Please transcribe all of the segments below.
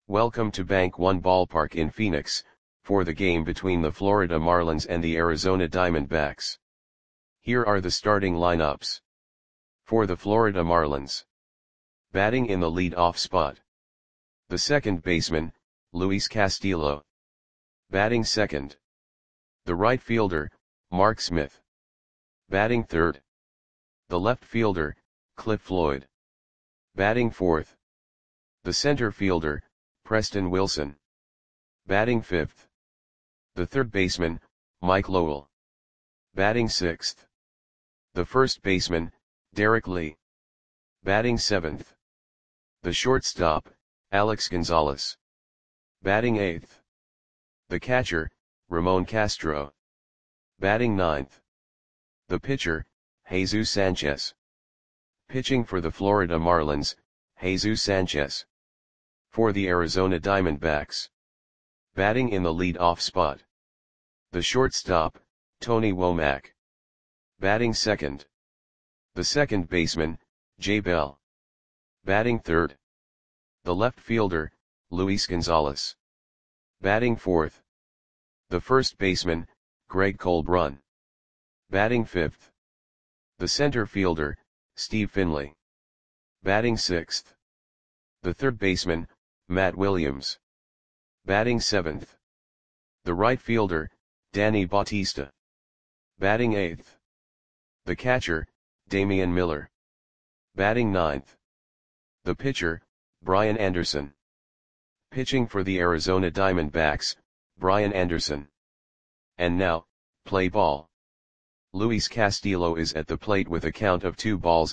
Welcome to Bank One Ballpark in Phoenix, for the game between the Florida Marlins and the Arizona Diamondbacks. Here are the starting lineups. For the Florida Marlins. Batting in the lead-off spot. The second baseman, Luis Castillo. Batting second. The right fielder, Mark Smith. Batting third. The left fielder, Cliff Floyd. Batting fourth. The center fielder, Preston Wilson. Batting fifth. The third baseman, Mike Lowell. Batting sixth. The first baseman, Derek Lee. Batting seventh. The shortstop, Alex Gonzalez. Batting eighth. The catcher, Ramon Castro. Batting ninth. The pitcher, Jesus Sanchez. Pitching for the Florida Marlins, Jesus Sanchez. For the Arizona Diamondbacks. Batting in the lead-off spot. The shortstop, Tony Womack. Batting second. The second baseman, Jay Bell. Batting third. The left fielder, Luis Gonzalez. Batting fourth. The first baseman, Greg Colbrun. Batting fifth. The center fielder, Steve Finley. Batting sixth. The third baseman, Matt Williams. Batting seventh. The right fielder, Danny Bautista. Batting eighth. The catcher, Damian Miller. Batting ninth. The pitcher, Brian Anderson. Pitching for the Arizona Diamondbacks, Brian Anderson. And now, play ball. Luis Castillo is at the plate with a count of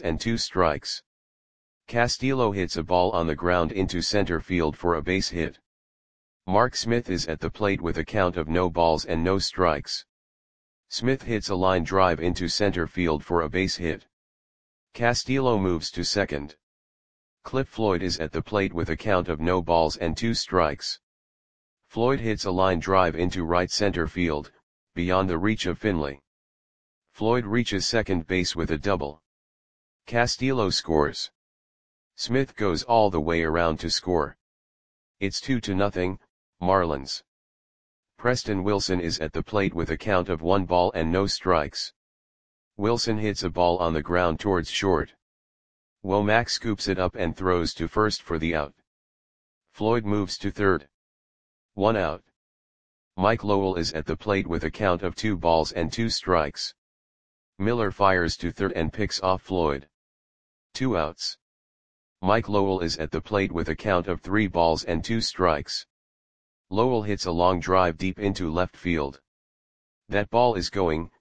2-2. Castillo hits a ball on the ground into center field for a base hit. Mark Smith is at the plate with a count of 0-0. Smith hits a line drive into center field for a base hit. Castillo moves to second. Cliff Floyd is at the plate with a count of 0-2. Floyd hits a line drive into right center field, beyond the reach of Finley. Floyd reaches second base with a double. Castillo scores. Smith goes all the way around to score. It's 2-0, Marlins. Preston Wilson is at the plate with a count of 1-0. Wilson hits a ball on the ground towards short. Womack scoops it up and throws to first for the out. Floyd moves to third. 1 out. Mike Lowell is at the plate with a count of 2-2. Miller fires to third and picks off Floyd. 2 outs. Mike Lowell is at the plate with a count of 3-2. Lowell hits a long drive deep into left field. That ball is gone.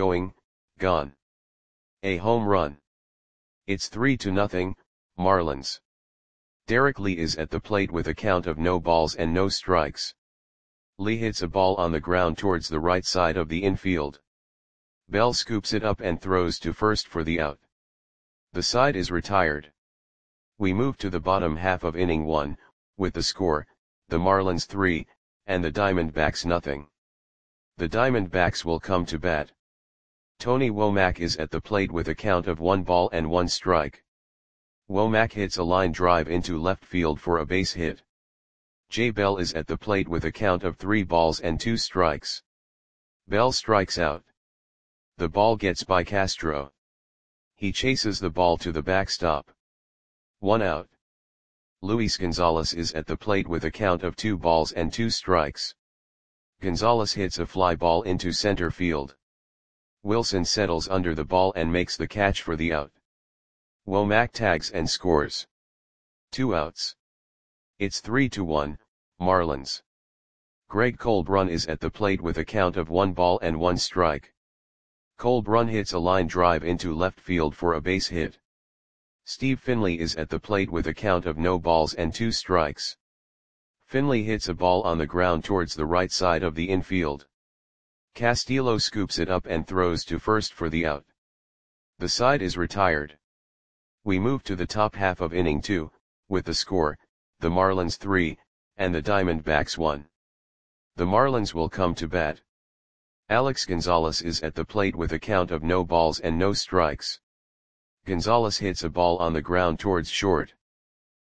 A home run. It's 3-0, Marlins. Derek Lee is at the plate with a count of 0-0. Lee hits a ball on the ground towards the right side of the infield. Bell scoops it up and throws to first for the out. The side is retired. We move to the bottom half of inning 1, with the score, the Marlins 3, and the Diamondbacks 0. The Diamondbacks will come to bat. Tony Womack is at the plate with a count of 1-1. Womack hits a line drive into left field for a base hit. Jay Bell is at the plate with a count of 3-2. Bell strikes out. The ball gets by Castro. He chases the ball to the backstop. 1 out. Luis Gonzalez is at the plate with a count of 2-2. Gonzalez hits a fly ball into center field. Wilson settles under the ball and makes the catch for the out. Womack tags and scores. 2 outs. It's 3-1, Marlins. Greg Colbrun is at the plate with a count of 1-1. Colbrun hits a line drive into left field for a base hit. Steve Finley is at the plate with a count of 0-2. Finley hits a ball on the ground towards the right side of the infield. Castillo scoops it up and throws to first for the out. The side is retired. We move to the top half of inning 2, with the score, the Marlins 3, and the Diamondbacks 1. The Marlins will come to bat. Alex Gonzalez is at the plate with a count of 0-0. Gonzalez hits a ball on the ground towards short.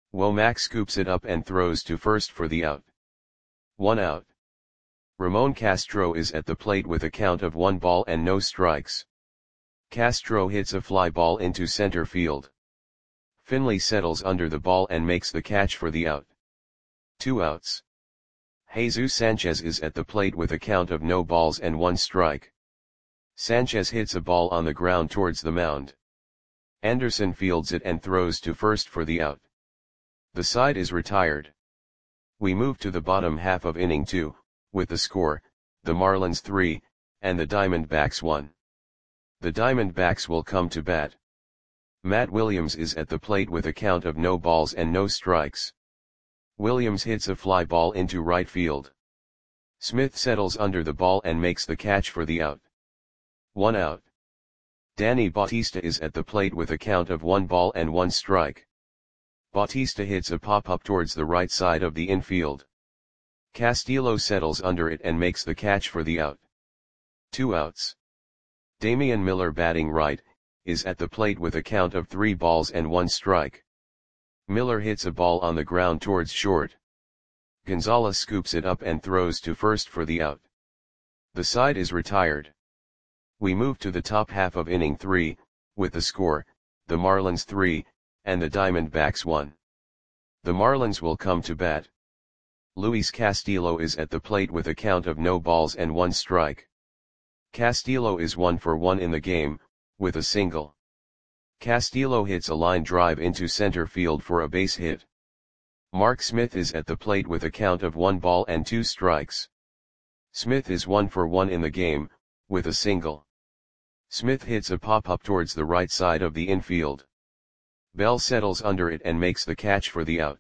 Womack scoops it up and throws to first for the out. 1 out. Ramon Castro is at the plate with a count of 1 ball and no strikes. Castro hits a fly ball into center field. Finley settles under the ball and makes the catch for the out. 2 outs. Jesus Sanchez is at the plate with a count of no balls and 1 strike. Sanchez hits a ball on the ground towards the mound. Anderson fields it and throws to first for the out. The side is retired. We move to the bottom half of inning 2, with the score, the Marlins 3, and the Diamondbacks 1. The Diamondbacks will come to bat. Matt Williams is at the plate with a count of no balls and no strikes. Williams hits a fly ball into right field. Smith settles under the ball and makes the catch for the out. 1 out. Danny Bautista is at the plate with a count of 1 ball and 1 strike. Bautista hits a pop-up towards the right side of the infield. Castillo settles under it and makes the catch for the out. 2 outs. Damian Miller, batting right, is at the plate with a count of 3 balls and 1 strike. Miller hits a ball on the ground towards short. Gonzalez scoops it up and throws to first for the out. The side is retired. We move to the top half of inning 3, with the score, the Marlins 3, and the Diamondbacks 1. The Marlins will come to bat. Luis Castillo is at the plate with a count of no balls and 1 strike. Castillo is 1 for 1 in the game, with a single. Castillo hits a line drive into center field for a base hit. Mark Smith is at the plate with a count of 1 ball and 2 strikes. Smith is 1 for 1 in the game, with a single. Smith hits a pop-up towards the right side of the infield. Bell settles under it and makes the catch for the out.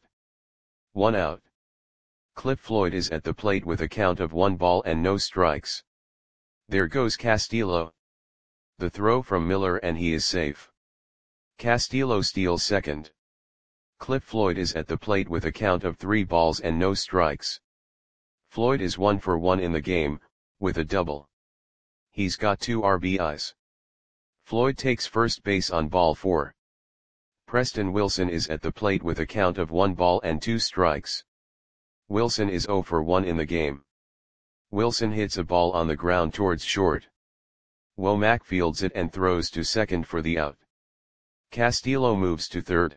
1 out. Cliff Floyd is at the plate with a count of 1 ball and no strikes. There goes Castillo. The throw from Miller and he is safe. Castillo steals second. Cliff Floyd is at the plate with a count of 3 balls and no strikes. Floyd is 1 for 1 in the game, with a double. He's got 2 RBIs. Floyd takes first base on ball 4. Preston Wilson is at the plate with a count of 1 ball and 2 strikes. Wilson is 0 for 1 in the game. Wilson hits a ball on the ground towards short. Womack fields it and throws to second for the out. Castillo moves to third.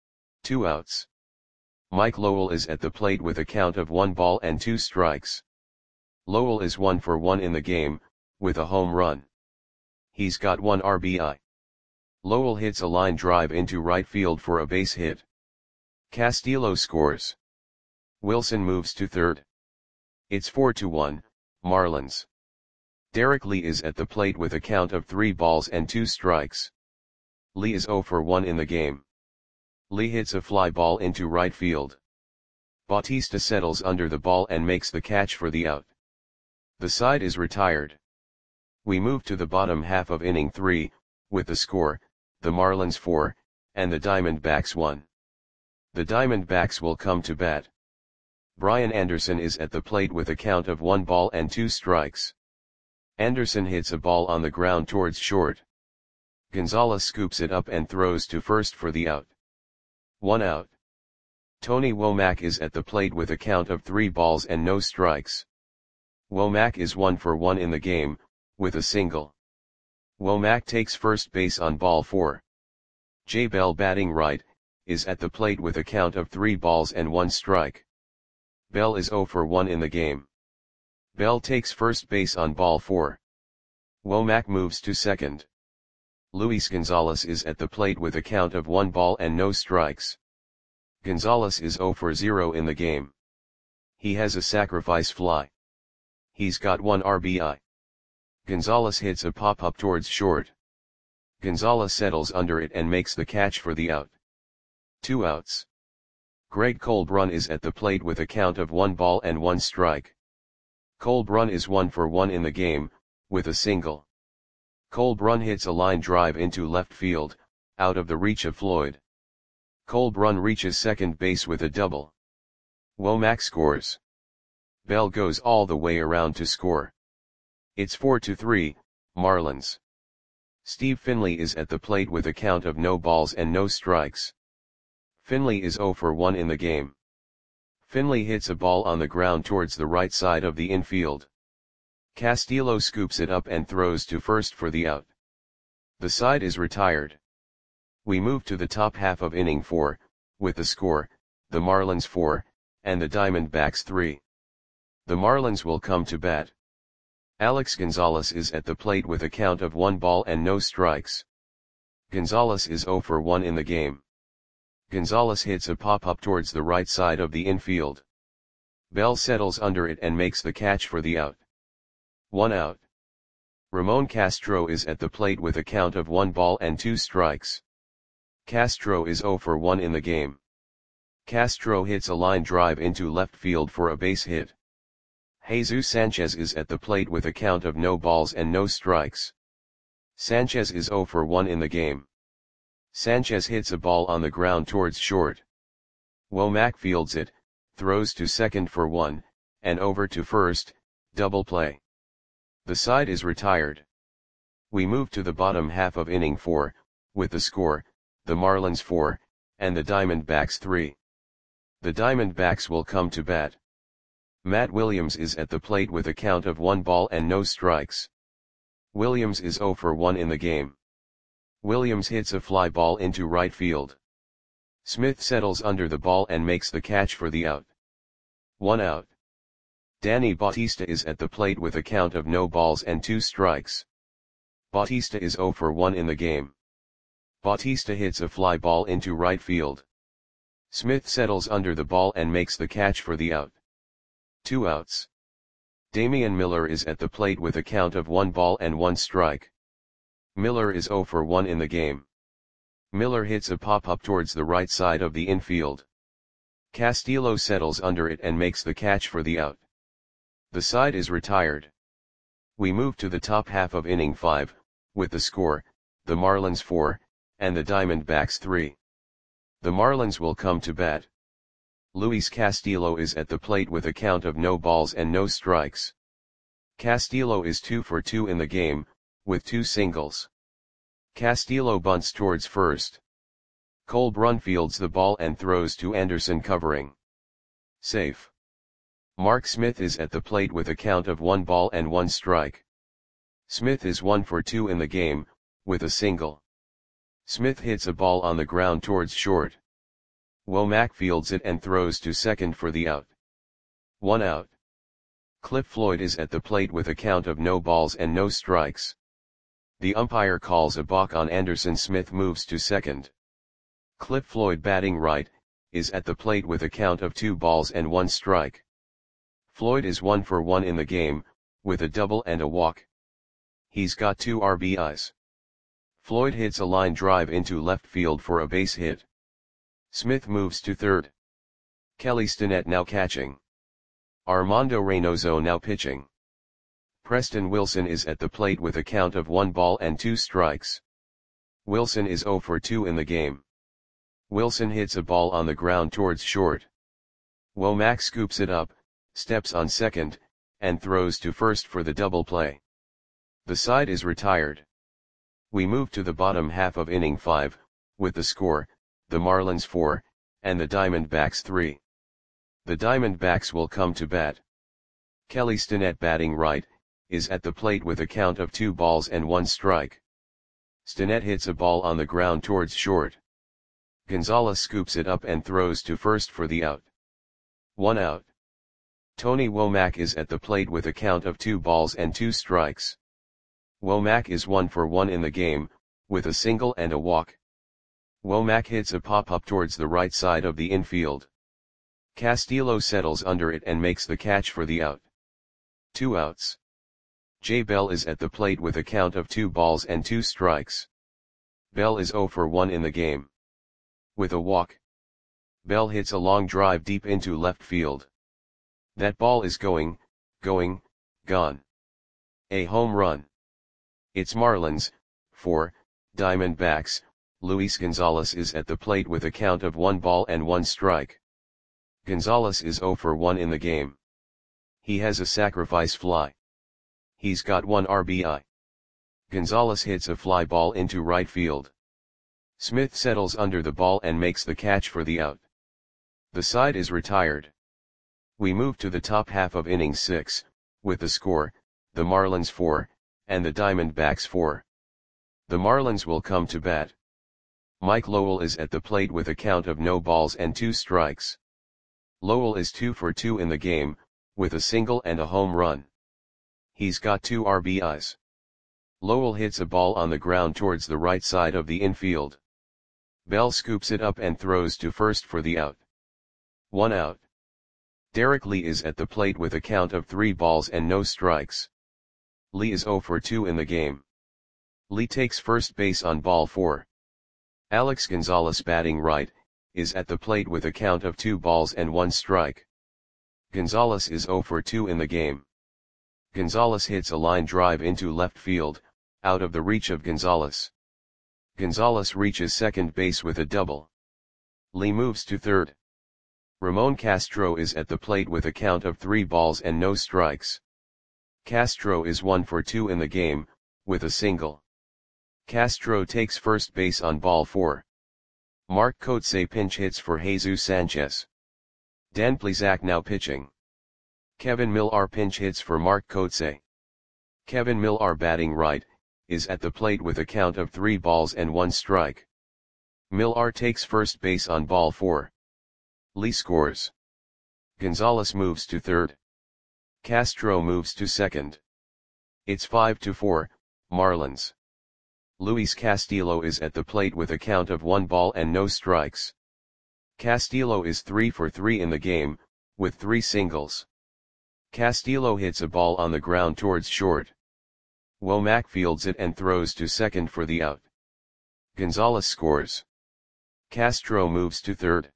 2 outs. Mike Lowell is at the plate with a count of 1 ball and 2 strikes. Lowell is 1 for 1 in the game, with a home run. He's got 1 RBI. Lowell hits a line drive into right field for a base hit. Castillo scores. Wilson moves to third. It's 4-1, Marlins. Derek Lee is at the plate with a count of 3 balls and 2 strikes. Lee is 0 for 1 in the game. Lee hits a fly ball into right field. Bautista settles under the ball and makes the catch for the out. The side is retired. We move to the bottom half of inning 3, with the score, the Marlins 4, and the Diamondbacks 1. The Diamondbacks will come to bat. Brian Anderson is at the plate with a count of 1 ball and 2 strikes. Anderson hits a ball on the ground towards short. Gonzalez scoops it up and throws to first for the out. 1 out. Tony Womack is at the plate with a count of 3 balls and no strikes. Womack is 1 for 1 in the game, with a single. Womack takes first base on ball 4. Jay Bell, batting right, is at the plate with a count of 3 balls and 1 strike. Bell is 0 for 1 in the game. Bell takes first base on ball 4. Womack moves to second. Luis Gonzalez is at the plate with a count of 1 ball and no strikes. Gonzalez is 0 for 0 in the game. He has a sacrifice fly. He's got 1 RBI. Gonzalez hits a pop-up towards short. Gonzalez settles under it and makes the catch for the out. 2 outs. Greg Colbrun is at the plate with a count of 1 ball and 1 strike. Colbrun is 1 for 1 in the game, with a single. Colbrun hits a line drive into left field, out of the reach of Floyd. Colbrun reaches second base with a double. Womack scores. Bell goes all the way around to score. It's 4-3, Marlins. Steve Finley is at the plate with a count of no balls and no strikes. Finley is 0 for 1 in the game. Finley hits a ball on the ground towards the right side of the infield. Castillo scoops it up and throws to first for the out. The side is retired. We move to the top half of inning 4, with the score, the Marlins 4, and the Diamondbacks 3. The Marlins will come to bat. Alex Gonzalez is at the plate with a count of 1 ball and no strikes. Gonzalez is 0 for 1 in the game. Gonzalez hits a pop-up towards the right side of the infield. Bell settles under it and makes the catch for the out. 1 out. Ramon Castro is at the plate with a count of 1 ball and 2 strikes. Castro is 0 for 1 in the game. Castro hits a line drive into left field for a base hit. Jesus Sanchez is at the plate with a count of no balls and no strikes. Sanchez is 0 for 1 in the game. Sanchez hits a ball on the ground towards short. Womack fields it, throws to second for 1, and over to first, double play. The side is retired. We move to the bottom half of inning 4, with the score, the Marlins 4, and the Diamondbacks 3. The Diamondbacks will come to bat. Matt Williams is at the plate with a count of 1 ball and no strikes. Williams is 0 for 1 in the game. Williams hits a fly ball into right field. Smith settles under the ball and makes the catch for the out. 1 out. Danny Bautista is at the plate with a count of no balls and 2 strikes. Bautista is 0 for 1 in the game. Bautista hits a fly ball into right field. Smith settles under the ball and makes the catch for the out. 2 outs. Damian Miller is at the plate with a count of 1 ball and 1 strike. Miller is 0 for 1 in the game. Miller hits a pop-up towards the right side of the infield. Castillo settles under it and makes the catch for the out. The side is retired. We move to the top half of inning 5, with the score, the Marlins 4, and the Diamondbacks 3. The Marlins will come to bat. Luis Castillo is at the plate with a count of no balls and no strikes. Castillo is 2 for 2 in the game, with 2 singles. Castillo bunts towards first. Cole Brun fields the ball and throws to Anderson covering. Safe. Mark Smith is at the plate with a count of 1 ball and 1 strike. Smith is 1 for 2 in the game, with a single. Smith hits a ball on the ground towards short. Womack fields it and throws to second for the out. 1 out. Cliff Floyd is at the plate with a count of no balls and no strikes. The umpire calls a balk on Anderson. Smith moves to second. Cliff Floyd, batting right, is at the plate with a count of 2 balls and 1 strike. Floyd is 1 for 1 in the game, with a double and a walk. He's got 2 RBIs. Floyd hits a line drive into left field for a base hit. Smith moves to third. Kelly Stinnett now catching. Armando Reynoso now pitching. Preston Wilson is at the plate with a count of 1 ball and 2 strikes. Wilson is 0 for 2 in the game. Wilson hits a ball on the ground towards short. Womack scoops it up, steps on second, and throws to first for the double play. The side is retired. We move to the bottom half of inning 5, with the score, the Marlins 4, and the Diamondbacks 3. The Diamondbacks will come to bat. Kelly Stinnett, batting right, is at the plate with a count of 2 balls and 1 strike. Stinnett hits a ball on the ground towards short. Gonzalez scoops it up and throws to first for the out. 1 out. Tony Womack is at the plate with a count of 2 balls and 2 strikes. Womack is 1 for 1 in the game, with a single and a walk. Womack hits a pop-up towards the right side of the infield. Castillo settles under it and makes the catch for the out. 2 outs. Jay Bell is at the plate with a count of 2 balls and 2 strikes. Bell is 0 for 1 in the game. With a walk. Bell hits a long drive deep into left field. That ball is gone. A home run. It's Marlins, 4, Diamondbacks. Luis Gonzalez is at the plate with a count of 1 ball and 1 strike. Gonzalez is 0 for 1 in the game. He has a sacrifice fly. He's got 1 RBI. Gonzalez hits a fly ball into right field. Smith settles under the ball and makes the catch for the out. The side is retired. We move to the top half of inning 6, with the score, the Marlins 4, and the Diamondbacks 4. The Marlins will come to bat. Mike Lowell is at the plate with a count of no balls and 2 strikes. Lowell is 2 for 2 in the game, with a single and a home run. He's got 2 RBIs. Lowell hits a ball on the ground towards the right side of the infield. Bell scoops it up and throws to first for the out. 1 out. Derek Lee is at the plate with a count of 3 balls and no strikes. Lee is 0 for 2 in the game. Lee takes first base on ball 4. Alex Gonzalez, batting right, is at the plate with a count of 2 balls and 1 strike. Gonzalez is 0 for 2 in the game. Gonzalez hits a line drive into left field, out of the reach of Gonzalez. Gonzalez reaches second base with a double. Lee moves to third. Ramon Castro is at the plate with a count of 3 balls and no strikes. Castro is 1 for 2 in the game, with a single. Castro takes first base on ball 4. Mark Kotsay pinch hits for Jesus Sanchez. Dan Plesac now pitching. Kevin Millar pinch hits for Mark Kotsay. Kevin Millar, batting right, is at the plate with a count of 3 balls and 1 strike. Millar takes first base on ball 4. Lee scores. Gonzalez moves to third. Castro moves to second. It's 5-4, Marlins. Luis Castillo is at the plate with a count of 1 ball and no strikes. Castillo is 3 for 3 in the game, with 3 singles. Castillo hits a ball on the ground towards short. Womack fields it and throws to second for the out. Gonzalez scores. Castro moves to third.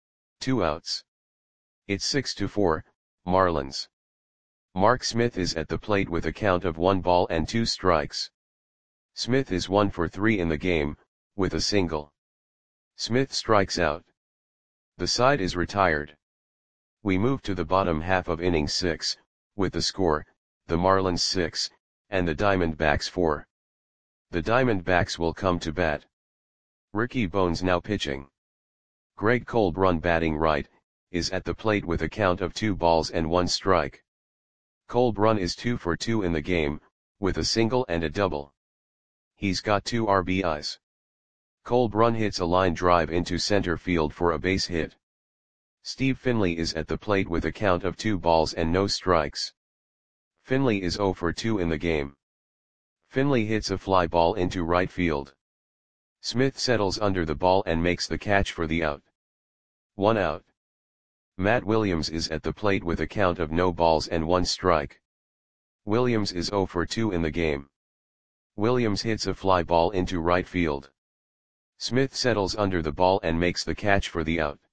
2 outs. It's 6-4, Marlins. Mark Smith is at the plate with a count of 1 ball and 2 strikes. Smith is 1 for 3 in the game, with a single. Smith strikes out. The side is retired. We move to the bottom half of inning 6, with the score, the Marlins 6, and the Diamondbacks 4. The Diamondbacks will come to bat. Ricky Bones now pitching. Greg Colbrun, batting right, is at the plate with a count of 2 balls and 1 strike. Colbrun is 2 for 2 in the game, with a single and a double. He's got 2 RBIs. Colbrun hits a line drive into center field for a base hit. Steve Finley is at the plate with a count of 2 balls and no strikes. Finley is 0 for 2 in the game. Finley hits a fly ball into right field. Smith settles under the ball and makes the catch for the out. 1 out. Matt Williams is at the plate with a count of no balls and 1 strike. Williams is 0 for 2 in the game. Williams hits a fly ball into right field. Smith settles under the ball and makes the catch for the out.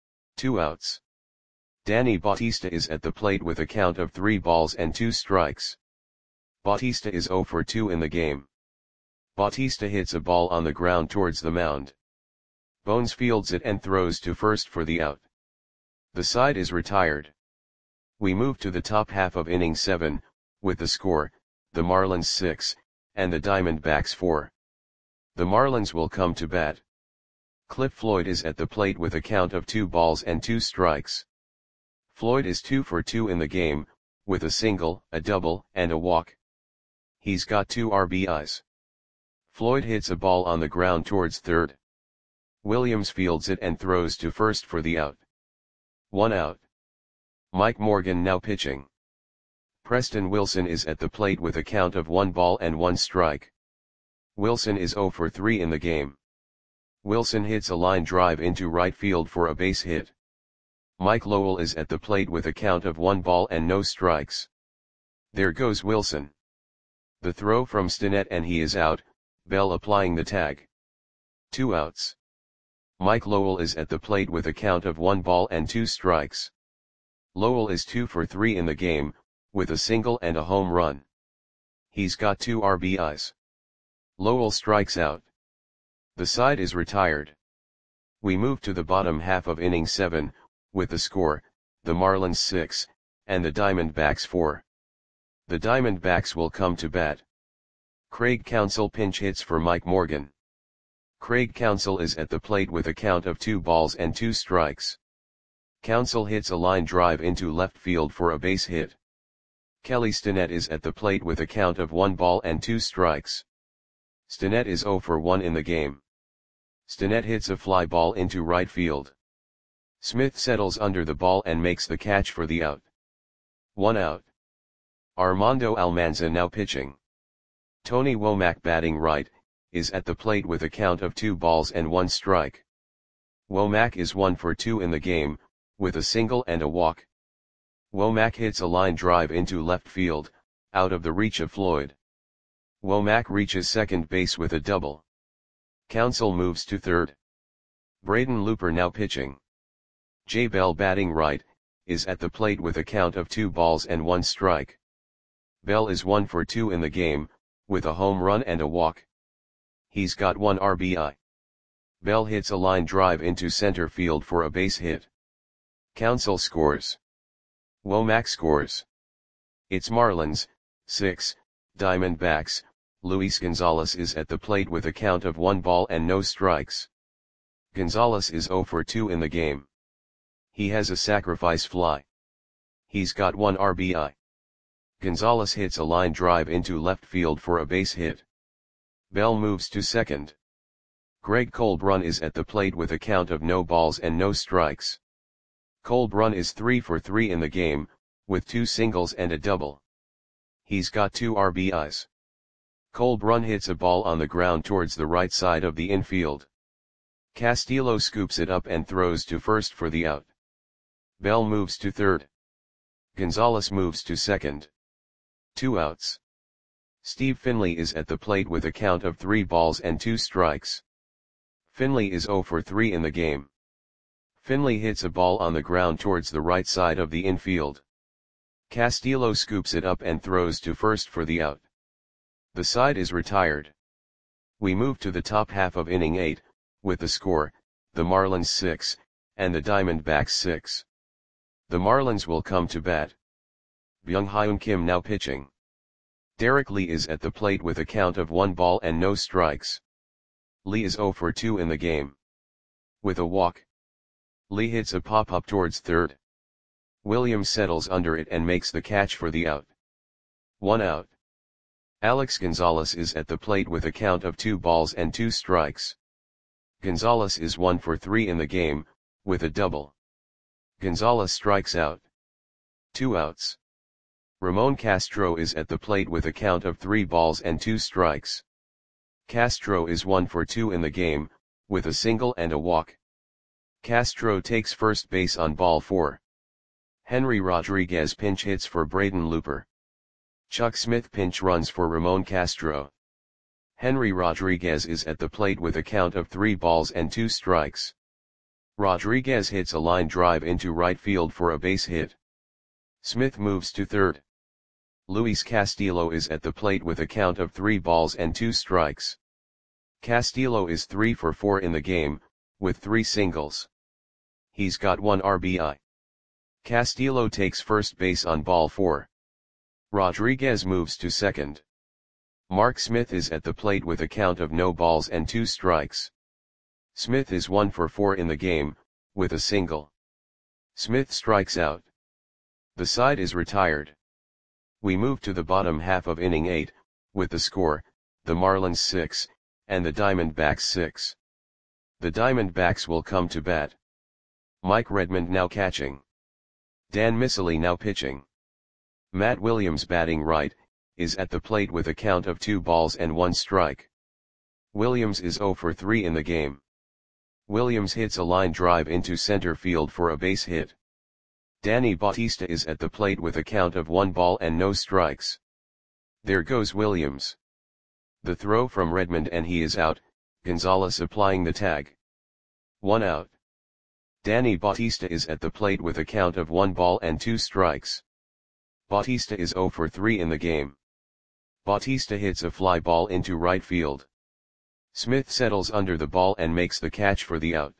2 outs. Danny Bautista is at the plate with a count of 3 balls and 2 strikes. Bautista is 0 for 2 in the game. Bautista hits a ball on the ground towards the mound. Bones fields it and throws to first for the out. The side is retired. We move to the top half of inning 7, with the score, the Marlins 6, and the Diamondbacks 4. The Marlins will come to bat. Cliff Floyd is at the plate with a count of 2 balls and 2 strikes. Floyd is 2 for 2 in the game, with a single, a double, and a walk. He's got 2 RBIs. Floyd hits a ball on the ground towards third. Williams fields it and throws to first for the out. 1 out. Mike Morgan now pitching. Preston Wilson is at the plate with a count of 1 ball and 1 strike. Wilson is 0 for 3 in the game. Wilson hits a line drive into right field for a base hit. Mike Lowell is at the plate with a count of 1 ball and no strikes. There goes Wilson. The throw from Stinnett and he is out, Bell applying the tag. 2 outs. Mike Lowell is at the plate with a count of 1 ball and 2 strikes. Lowell is 2 for 3 in the game, with a single and a home run. He's got 2 RBIs. Lowell strikes out. The side is retired. We move to the bottom half of inning 7, with the score, the Marlins 6, and the Diamondbacks 4. The Diamondbacks will come to bat. Craig Counsell pinch hits for Mike Morgan. Craig Counsell is at the plate with a count of 2 balls and 2 strikes. Counsell hits a line drive into left field for a base hit. Kelly Stinnett is at the plate with a count of 1 ball and 2 strikes. Stinnett is 0 for 1 in the game. Stinnett hits a fly ball into right field. Smith settles under the ball and makes the catch for the out. 1 out. Armando Almanza now pitching. Tony Womack batting right, is at the plate with a count of 2 balls and 1 strike. Womack is 1 for 2 in the game, with a single and a walk. Womack hits a line drive into left field, out of the reach of Floyd. Womack reaches second base with a double. Counsell moves to third. Braden Looper now pitching. Jay Bell batting right, is at the plate with a count of 2 balls and 1 strike. Bell is 1 for 2 in the game, with a home run and a walk. He's got 1 RBI. Bell hits a line drive into center field for a base hit. Counsell scores. Womack scores. It's Marlins, 6, Diamondbacks. Luis Gonzalez is at the plate with a count of 1 ball and no strikes. Gonzalez is 0 for 2 in the game. He has a sacrifice fly. He's got 1 RBI. Gonzalez hits a line drive into left field for a base hit. Bell moves to second. Greg Colbrun is at the plate with a count of no balls and no strikes. Colbrun is 3 for 3 in the game, with 2 singles and a double. He's got 2 RBIs. Colbrun hits a ball on the ground towards the right side of the infield. Castillo scoops it up and throws to first for the out. Bell moves to third. Gonzalez moves to second. 2 outs. Steve Finley is at the plate with a count of 3 balls and 2 strikes. Finley is 0 for 3 in the game. Finley hits a ball on the ground towards the right side of the infield. Castillo scoops it up and throws to first for the out. The side is retired. We move to the top half of inning 8, with the score, the Marlins 6, and the Diamondbacks 6. The Marlins will come to bat. Byung-Hyun Kim now pitching. Derek Lee is at the plate with a count of 1 ball and no strikes. Lee is 0 for 2 in the game. With a walk. Lee hits a pop-up towards third. Williams settles under it and makes the catch for the out. 1 out. Alex Gonzalez is at the plate with a count of 2 balls and 2 strikes. Gonzalez is 1 for 3 in the game, with a double. Gonzalez strikes out. 2 outs. Ramon Castro is at the plate with a count of 3 balls and 2 strikes. Castro is 1 for 2 in the game, with a single and a walk. Castro takes first base on ball 4. Henry Rodriguez pinch hits for Braden Looper. Chuck Smith pinch runs for Ramon Castro. Henry Rodriguez is at the plate with a count of 3 balls and 2 strikes. Rodriguez hits a line drive into right field for a base hit. Smith moves to third. Luis Castillo is at the plate with a count of 3 balls and 2 strikes. Castillo is 3 for 4 in the game, with 3 singles. He's got 1 RBI. Castillo takes first base on ball 4. Rodriguez moves to second. Mark Smith is at the plate with a count of no balls and 2 strikes. Smith is 1 for 4 in the game, with a single. Smith strikes out. The side is retired. We move to the bottom half of inning 8, with the score, the Marlins 6, and the Diamondbacks 6. The Diamondbacks will come to bat. Mike Redmond now catching. Dan Miceli now pitching. Matt Williams batting right, is at the plate with a count of 2 balls and 1 strike. Williams is 0 for 3 in the game. Williams hits a line drive into center field for a base hit. Danny Bautista is at the plate with a count of 1 ball and no strikes. There goes Williams. The throw from Redmond and he is out, Gonzalez applying the tag. 1 out. Danny Bautista is at the plate with a count of 1 ball and 2 strikes. Bautista is 0 for 3 in the game. Bautista hits a fly ball into right field. Smith settles under the ball and makes the catch for the out.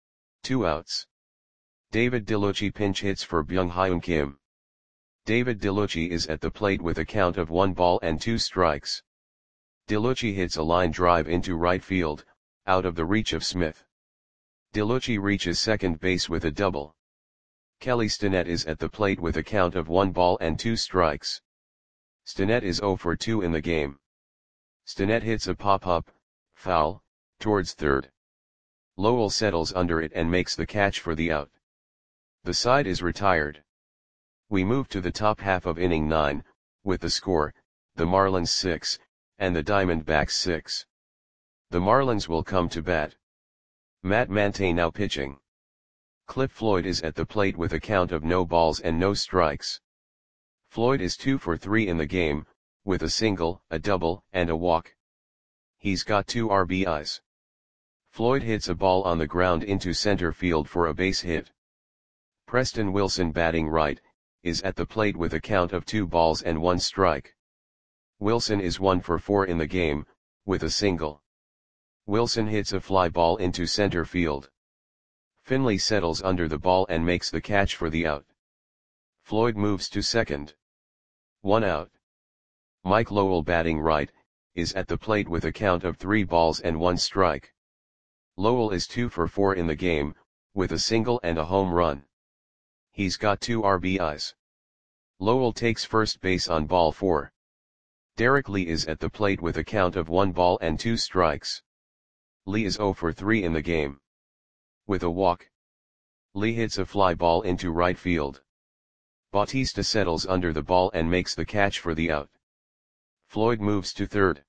2 outs. David DeLucci pinch hits for Byung-Hyun Kim. David DeLucci is at the plate with a count of 1 ball and 2 strikes. DeLucci hits a line drive into right field, out of the reach of Smith. DeLucci reaches second base with a double. Kelly Stinnett is at the plate with a count of 1 ball and 2 strikes. Stinnett is 0 for 2 in the game. Stinnett hits a pop-up, foul, towards third. Lowell settles under it and makes the catch for the out. The side is retired. We move to the top half of inning 9, with the score, the Marlins 6, and the Diamondbacks 6. The Marlins will come to bat. Matt Mante now pitching. Cliff Floyd is at the plate with a count of no balls and no strikes. Floyd is 2 for 3 in the game, with a single, a double, and a walk. He's got 2 RBIs. Floyd hits a ball on the ground into center field for a base hit. Preston Wilson, batting right, is at the plate with a count of 2 balls and 1 strike. Wilson is 1 for 4 in the game, with a single. Wilson hits a fly ball into center field. Finley settles under the ball and makes the catch for the out. Floyd moves to second. 1 out. Mike Lowell, batting right, is at the plate with a count of 3 balls and 1 strike. Lowell is 2 for 4 in the game, with a single and a home run. He's got 2 RBIs. Lowell takes first base on ball 4. Derek Lee is at the plate with a count of 1 ball and 2 strikes. Lee is 0 for 3 in the game. With a walk, Lee hits a fly ball into right field. Bautista settles under the ball and makes the catch for the out. Floyd moves to third.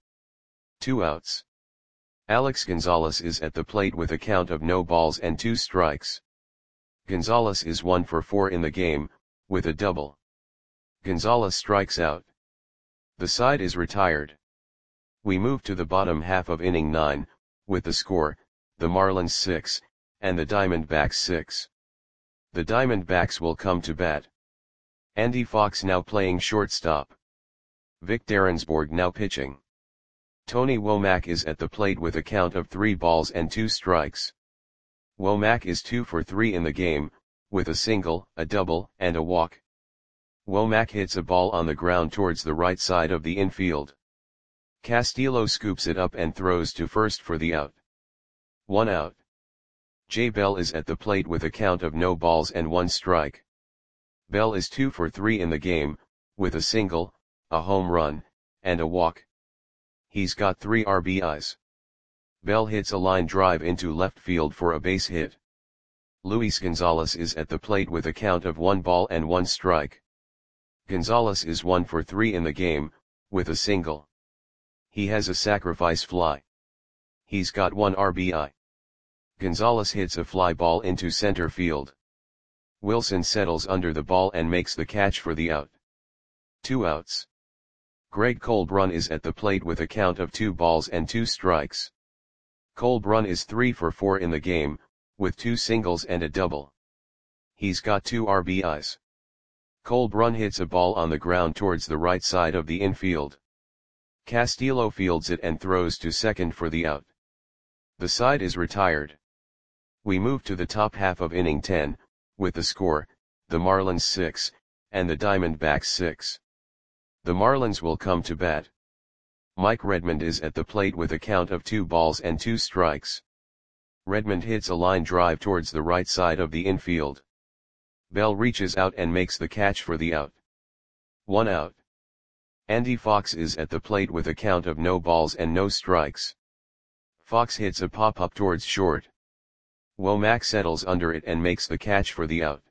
2 outs. Alex Gonzalez is at the plate with a count of no balls and 2 strikes. Gonzalez is 1 for 4 in the game, with a double. Gonzalez strikes out. The side is retired. We move to the bottom half of inning 9, with the score, the Marlins 6, and the Diamondbacks 6. The Diamondbacks will come to bat. Andy Fox now playing shortstop. Vic Derensborg now pitching. Tony Womack is at the plate with a count of 3 balls and 2 strikes. Womack is 2 for 3 in the game, with a single, a double, and a walk. Womack hits a ball on the ground towards the right side of the infield. Castillo scoops it up and throws to first for the out. 1 out. Jay Bell is at the plate with a count of no balls and 1 strike. Bell is 2 for 3 in the game, with a single, a home run, and a walk. He's got 3 RBIs. Bell hits a line drive into left field for a base hit. Luis Gonzalez is at the plate with a count of 1 ball and 1 strike. Gonzalez is 1 for 3 in the game, with a single. He has a sacrifice fly. He's got 1 RBI. Gonzalez hits a fly ball into center field. Wilson settles under the ball and makes the catch for the out. 2 outs. Greg Colbrun is at the plate with a count of 2 balls and 2 strikes. Colbrun is 3 for 4 in the game, with 2 singles and a double. He's got 2 RBIs. Colbrun hits a ball on the ground towards the right side of the infield. Castillo fields it and throws to second for the out. The side is retired. We move to the top half of inning 10, with the score, the Marlins 6, and the Diamondbacks 6. The Marlins will come to bat. Mike Redmond is at the plate with a count of 2 balls and 2 strikes. Redmond hits a line drive towards the right side of the infield. Bell reaches out and makes the catch for the out. 1 out. Andy Fox is at the plate with a count of no balls and no strikes. Fox hits a pop-up towards short. Womack settles under it and makes the catch for the out.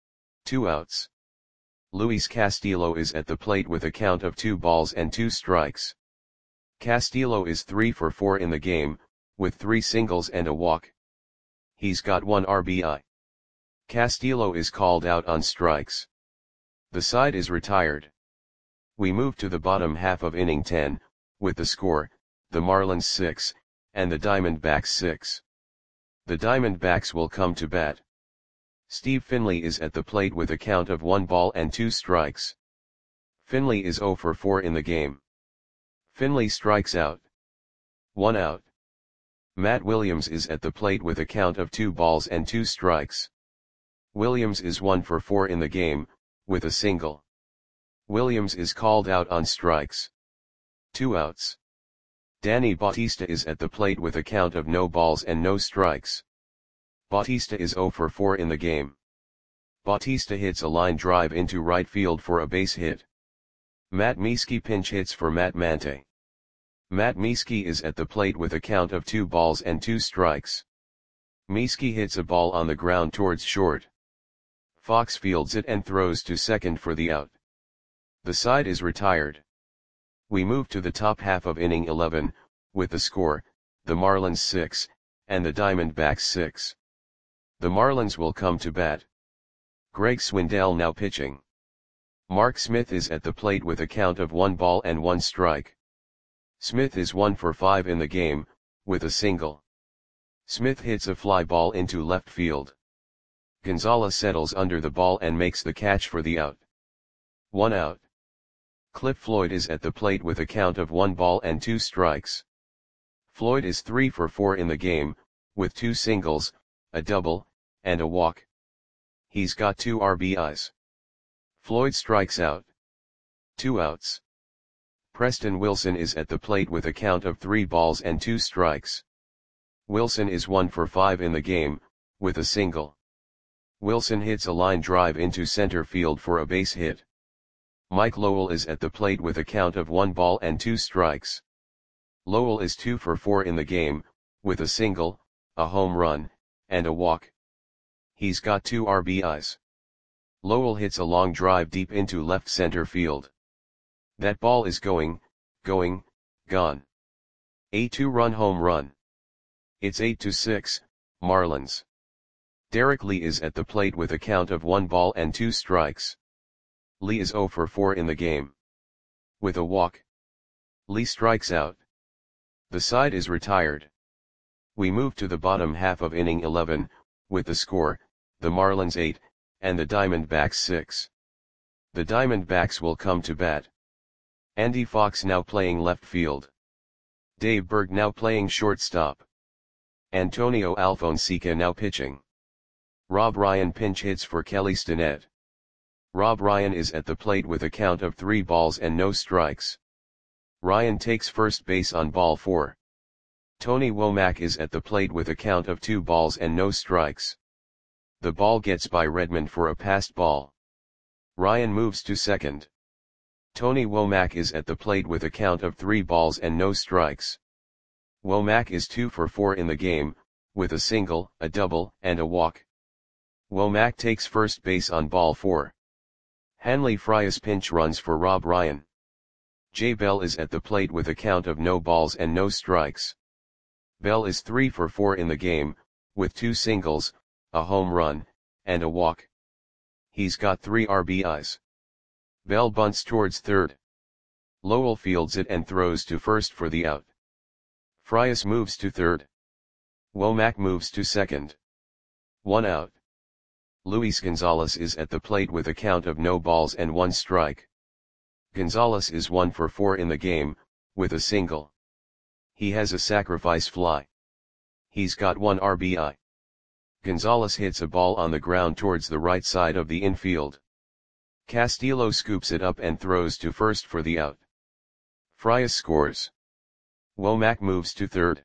2 outs. Luis Castillo is at the plate with a count of 2 balls and 2 strikes. Castillo is 3 for 4 in the game, with 3 singles and a walk. He's got 1 RBI. Castillo is called out on strikes. The side is retired. We move to the bottom half of inning 10, with the score, the Marlins 6, and the Diamondbacks 6. The Diamondbacks will come to bat. Steve Finley is at the plate with a count of 1 ball and 2 strikes. Finley is 0 for 4 in the game. Finley strikes out. 1 out. Matt Williams is at the plate with a count of 2 balls and 2 strikes. Williams is 1 for 4 in the game, with a single. Williams is called out on strikes. 2 outs. Danny Bautista is at the plate with a count of no balls and no strikes. Bautista is 0 for 4 in the game. Bautista hits a line drive into right field for a base hit. Matt Mieske pinch hits for Matt Mante. Matt Mieske is at the plate with a count of 2 balls and 2 strikes. Mieske hits a ball on the ground towards short. Fox fields it and throws to second for the out. The side is retired. We move to the top half of inning 11, with the score, the Marlins 6, and the Diamondbacks 6. The Marlins will come to bat. Greg Swindell now pitching. Mark Smith is at the plate with a count of 1 ball and 1 strike. Smith is 1 for 5 in the game, with a single. Smith hits a fly ball into left field. Gonzalez settles under the ball and makes the catch for the out. 1 out. Cliff Floyd is at the plate with a count of 1 ball and 2 strikes. Floyd is 3 for 4 in the game, with 2 singles, a double, and a walk. He's got 2 RBIs. Floyd strikes out. 2 outs. Preston Wilson is at the plate with a count of 3 balls and 2 strikes. Wilson is 1 for 5 in the game, with a single. Wilson hits a line drive into center field for a base hit. Mike Lowell is at the plate with a count of 1 ball and 2 strikes. Lowell is 2 for 4 in the game, with a single, a home run, and a walk. He's got 2 RBIs. Lowell hits a long drive deep into left center field. That ball is gone. A 2-run home run. It's 8-6, Marlins. Derek Lee is at the plate with a count of 1 ball and 2 strikes. Lee is 0 for 4 in the game. With a walk. Lee strikes out. The side is retired. We move to the bottom half of inning 11, with the score, the Marlins 8, and the Diamondbacks 6. The Diamondbacks will come to bat. Andy Fox now playing left field. Dave Berg now playing shortstop. Antonio Alfonseca now pitching. Rob Ryan pinch hits for Kelly Stinnett. Rob Ryan is at the plate with a count of 3 balls and no strikes. Ryan takes first base on ball 4. Tony Womack is at the plate with a count of 2 balls and no strikes. The ball gets by Redmond for a passed ball. Ryan moves to second. Tony Womack is at the plate with a count of 3 balls and no strikes. Womack is 2 for 4 in the game, with a single, a double, and a walk. Womack takes first base on ball 4. Hanley Frias pinch runs for Rob Ryan. Jay Bell is at the plate with a count of no balls and no strikes. Bell is 3 for 4 in the game, with 2 singles, a home run, and a walk. He's got 3 RBIs. Bell bunts towards third. Lowell fields it and throws to first for the out. Frias moves to third. Womack moves to second. 1 out. Luis Gonzalez is at the plate with a count of no balls and 1 strike. Gonzalez is 1 for 4 in the game, with a single. He has a sacrifice fly. He's got 1 RBI. Gonzalez hits a ball on the ground towards the right side of the infield. Castillo scoops it up and throws to first for the out. Frias scores. Womack moves to third.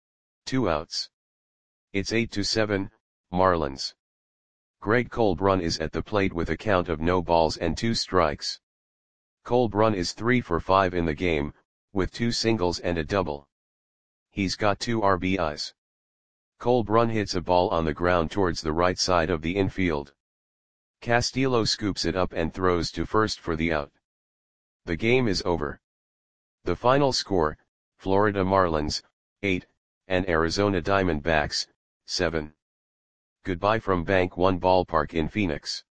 2 outs. It's 8-7, Marlins. Greg Colbrun is at the plate with a count of no balls and 2 strikes. Colbrun is 3 for 5 in the game, with 2 singles and a double. He's got 2 RBIs. Colbrun hits a ball on the ground towards the right side of the infield. Castillo scoops it up and throws to first for the out. The game is over. The final score, Florida Marlins, 8, and Arizona Diamondbacks, 7. Goodbye from Bank One Ballpark in Phoenix.